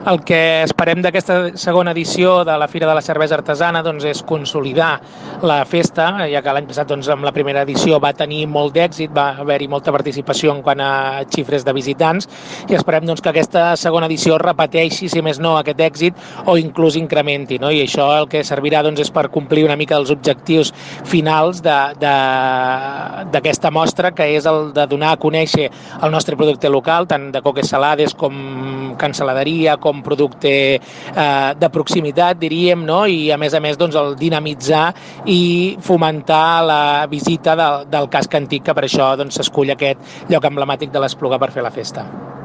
El que esperem d'aquesta segona edició de la Fira de la Cervesa Artesana doncs, és consolidar la festa, ja que l'any passat doncs, amb la primera edició va tenir molt d'èxit, va haver-hi molta participació en quant a xifres de visitants, i esperem doncs, que aquesta segona edició repeteixi, si més no, aquest èxit o inclús incrementi, no? I això el que servirà doncs, és per complir una mica els objectius finals d'aquesta mostra, que és el de donar a conèixer el nostre producte local, tant de coques salades com cansaladeria, com producte de proximitat, diríem, no? I a més, doncs, el dinamitzar i fomentar la visita del casc antic, que per això doncs, s'escull aquest lloc emblemàtic de l'Espluga per fer la festa.